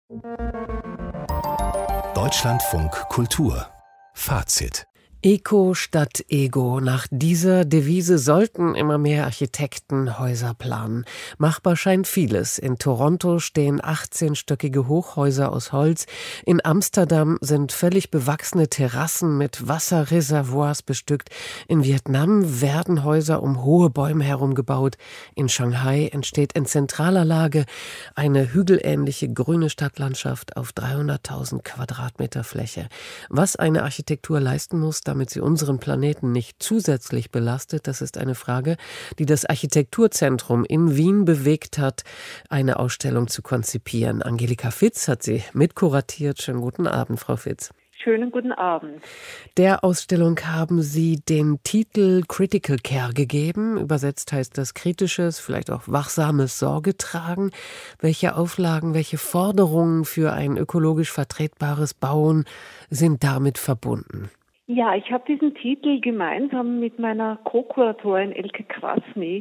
Deutschlandfunk Kultur Fazit. Eco statt Ego. Nach dieser Devise sollten immer mehr Architekten Häuser planen. Machbar scheint vieles. In Toronto stehen 18-stöckige Hochhäuser aus Holz. In Amsterdam sind völlig bewachsene Terrassen mit Wasserreservoirs bestückt. In Vietnam werden Häuser um hohe Bäume herum gebaut. In Shanghai entsteht in zentraler Lage eine hügelähnliche grüne Stadtlandschaft auf 300.000 Quadratmeter Fläche. Was eine Architektur leisten muss, damit sie unseren Planeten nicht zusätzlich belastet, das ist eine Frage, die das Architekturzentrum in Wien bewegt hat, eine Ausstellung zu konzipieren. Angelika Fitz hat sie mitkuratiert. Schönen guten Abend, Frau Fitz. Schönen guten Abend. Der Ausstellung haben Sie den Titel Critical Care gegeben. Übersetzt heißt das kritisches, vielleicht auch wachsames Sorge tragen. Welche Auflagen, welche Forderungen für ein ökologisch vertretbares Bauen sind damit verbunden? Ja, ich habe diesen Titel gemeinsam mit meiner Co-Kuratorin Elke Krasny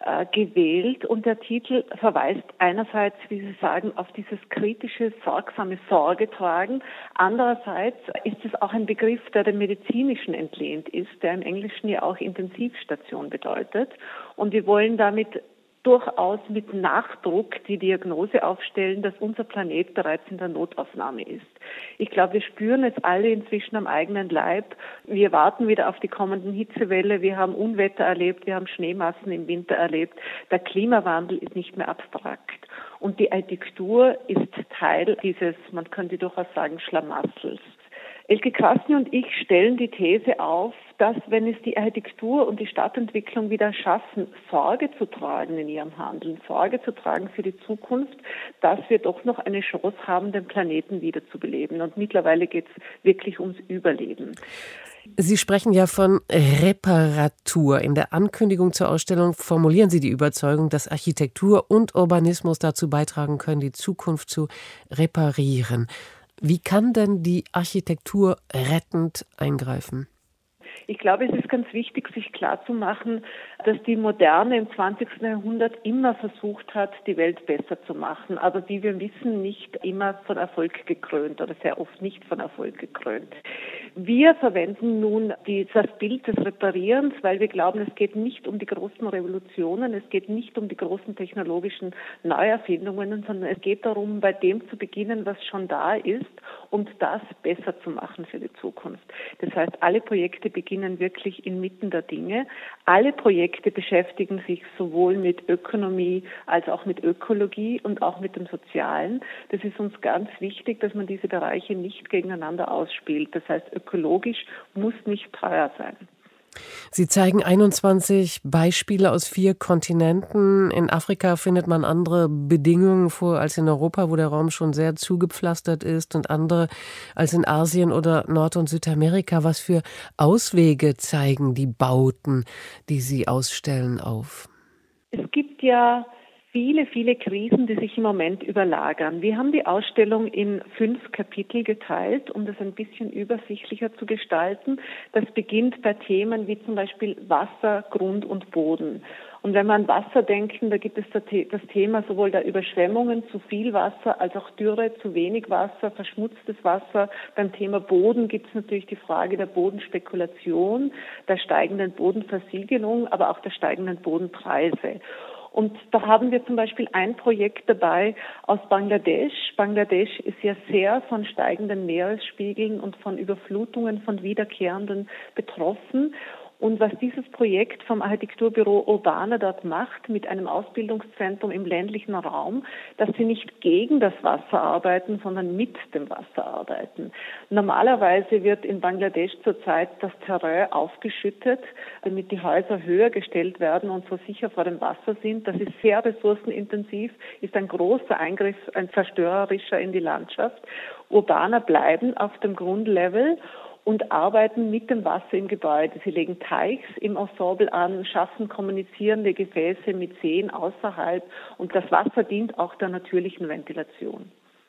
gewählt und der Titel verweist einerseits, wie Sie sagen, auf dieses kritische, sorgsame Sorge tragen. Andererseits ist es auch ein Begriff, der dem Medizinischen entlehnt ist, der im Englischen ja auch Intensivstation bedeutet. Und wir wollen damit durchaus mit Nachdruck die Diagnose aufstellen, dass unser Planet bereits in der Notaufnahme ist. Ich glaube, wir spüren es alle inzwischen am eigenen Leib. Wir warten wieder auf die kommenden Hitzewelle. Wir haben Unwetter erlebt, wir haben Schneemassen im Winter erlebt. Der Klimawandel ist nicht mehr abstrakt. Und die Architektur ist Teil dieses, man könnte durchaus sagen, Schlamassels. Elke Krasny und ich stellen die These auf, dass, wenn es die Architektur und die Stadtentwicklung wieder schaffen, Sorge zu tragen in ihrem Handeln, Sorge zu tragen für die Zukunft, dass wir doch noch eine Chance haben, den Planeten wieder zu beleben. Und mittlerweile geht es wirklich ums Überleben. Sie sprechen ja von Reparatur. In der Ankündigung zur Ausstellung formulieren Sie die Überzeugung, dass Architektur und Urbanismus dazu beitragen können, die Zukunft zu reparieren. Wie kann denn die Architektur rettend eingreifen? Ich glaube, es ist ganz wichtig, sich klarzumachen, dass die Moderne im 20. Jahrhundert immer versucht hat, die Welt besser zu machen, aber wie wir wissen, nicht immer von Erfolg gekrönt oder sehr oft nicht von Erfolg gekrönt. Wir verwenden nun das Bild des Reparierens, weil wir glauben, es geht nicht um die großen Revolutionen, es geht nicht um die großen technologischen Neuerfindungen, sondern es geht darum, bei dem zu beginnen, was schon da ist und das besser zu machen für die Zukunft. Das heißt, alle Projekte beginnen wirklich inmitten der Dinge. Alle Projekte beschäftigen sich sowohl mit Ökonomie als auch mit Ökologie und auch mit dem Sozialen. Das ist uns ganz wichtig, dass man diese Bereiche nicht gegeneinander ausspielt. Das heißt, ökologisch muss nicht teuer sein. Sie zeigen 21 Beispiele aus 4 Kontinenten. In Afrika findet man andere Bedingungen vor als in Europa, wo der Raum schon sehr zugepflastert ist, und andere als in Asien oder Nord- und Südamerika. Was für Auswege zeigen die Bauten, die Sie ausstellen, auf? Es gibt ja viele Krisen, die sich im Moment überlagern. Wir haben die Ausstellung in 5 Kapitel geteilt, um das ein bisschen übersichtlicher zu gestalten. Das beginnt bei Themen wie zum Beispiel Wasser, Grund und Boden. Und wenn wir an Wasser denken, da gibt es das Thema sowohl der Überschwemmungen, zu viel Wasser, als auch Dürre, zu wenig Wasser, verschmutztes Wasser. Beim Thema Boden gibt es natürlich die Frage der Bodenspekulation, der steigenden Bodenversiegelung, aber auch der steigenden Bodenpreise. Und da haben wir zum Beispiel ein Projekt dabei aus Bangladesch. Bangladesch ist ja sehr von steigenden Meeresspiegeln und von Überflutungen von Wiederkehrenden betroffen. Und was dieses Projekt vom Architekturbüro Urbana dort macht, mit einem Ausbildungszentrum im ländlichen Raum, dass sie nicht gegen das Wasser arbeiten, sondern mit dem Wasser arbeiten. Normalerweise wird in Bangladesch zurzeit das Terrain aufgeschüttet, damit die Häuser höher gestellt werden und so sicher vor dem Wasser sind. Das ist sehr ressourcenintensiv, ist ein großer Eingriff, ein zerstörerischer in die Landschaft. Urbana bleiben auf dem Grundlevel und arbeiten mit dem Wasser im Gebäude. Sie legen Teichs im Ensemble an, schaffen kommunizierende Gefäße mit Seen außerhalb und das Wasser dient auch der natürlichen Ventilation.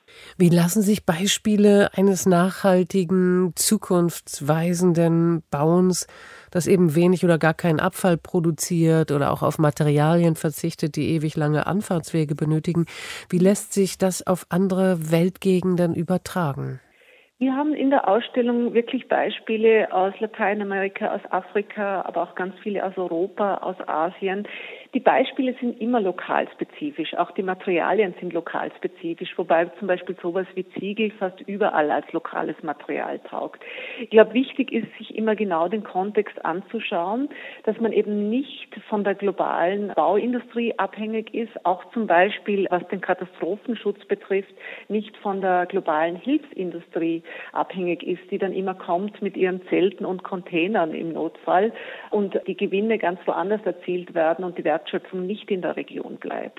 Wie lassen sich Beispiele eines nachhaltigen, zukunftsweisenden Bauens, das eben wenig oder gar keinen Abfall produziert oder auch auf Materialien verzichtet, die ewig lange Anfahrtswege benötigen, wie lässt sich das auf andere Weltgegenden übertragen? Wir haben in der Ausstellung wirklich Beispiele aus Lateinamerika, aus Afrika, aber auch ganz viele aus Europa, aus Asien. Die Beispiele sind immer lokalspezifisch, auch die Materialien sind lokalspezifisch, wobei zum Beispiel sowas wie Ziegel fast überall als lokales Material taugt. Ich glaube, wichtig ist, sich immer genau den Kontext anzuschauen, dass man eben nicht von der globalen Bauindustrie abhängig ist, auch zum Beispiel, was den Katastrophenschutz betrifft, nicht von der globalen Hilfsindustrie abhängig ist, die dann immer kommt mit ihren Zelten und Containern im Notfall und die Gewinne ganz woanders erzielt werden und die Wertschöpfung nicht in der Region bleibt.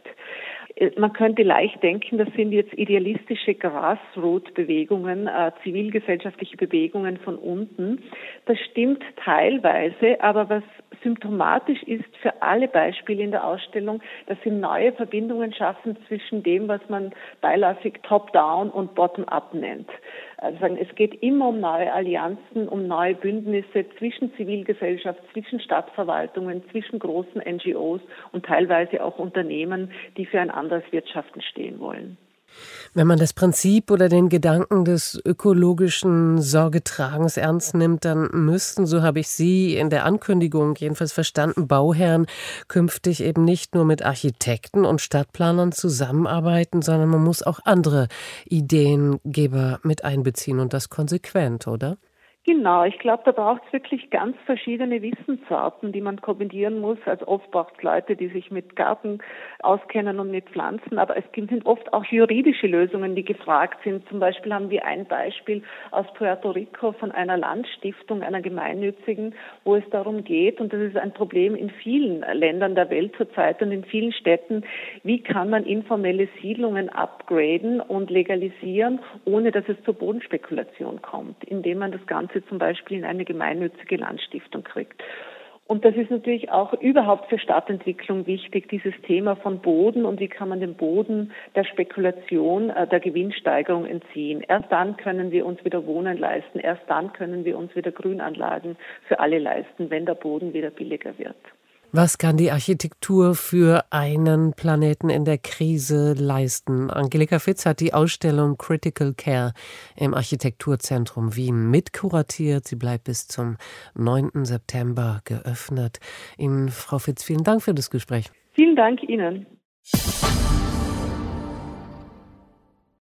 Man könnte leicht denken, das sind jetzt idealistische Grassroot-Bewegungen, zivilgesellschaftliche Bewegungen von unten. Das stimmt teilweise, aber was symptomatisch ist für alle Beispiele in der Ausstellung, dass sie neue Verbindungen schaffen zwischen dem, was man beiläufig Top-Down und Bottom-Up nennt. Also sagen, es geht immer um neue Allianzen, um neue Bündnisse zwischen Zivilgesellschaft, zwischen Stadtverwaltungen, zwischen großen NGOs und teilweise auch Unternehmen, die für ein anderes Wirtschaften stehen wollen. Wenn man das Prinzip oder den Gedanken des ökologischen Sorgetragens ernst nimmt, dann müssten, so habe ich Sie in der Ankündigung jedenfalls verstanden, Bauherren künftig eben nicht nur mit Architekten und Stadtplanern zusammenarbeiten, sondern man muss auch andere Ideengeber mit einbeziehen und das konsequent, oder? Genau, ich glaube, da braucht es wirklich ganz verschiedene Wissensarten, die man kombinieren muss. Also oft braucht es Leute, die sich mit Garten auskennen und mit Pflanzen, aber es sind oft auch juridische Lösungen, die gefragt sind. Zum Beispiel haben wir ein Beispiel aus Puerto Rico von einer Landstiftung, einer gemeinnützigen, wo es darum geht, und das ist ein Problem in vielen Ländern der Welt zurzeit und in vielen Städten, wie kann man informelle Siedlungen upgraden und legalisieren, ohne dass es zur Bodenspekulation kommt, indem man das Ganze zum Beispiel in eine gemeinnützige Landstiftung kriegt. Und das ist natürlich auch überhaupt für Stadtentwicklung wichtig, dieses Thema von Boden und wie kann man den Boden der Spekulation, der Gewinnsteigerung entziehen. Erst dann können wir uns wieder Wohnen leisten, erst dann können wir uns wieder Grünanlagen für alle leisten, wenn der Boden wieder billiger wird. Was kann die Architektur für einen Planeten in der Krise leisten? Angelika Fitz hat die Ausstellung Critical Care im Architekturzentrum Wien mitkuratiert. Sie bleibt bis zum 9. September geöffnet. Ihnen, Frau Fitz, vielen Dank für das Gespräch. Vielen Dank Ihnen.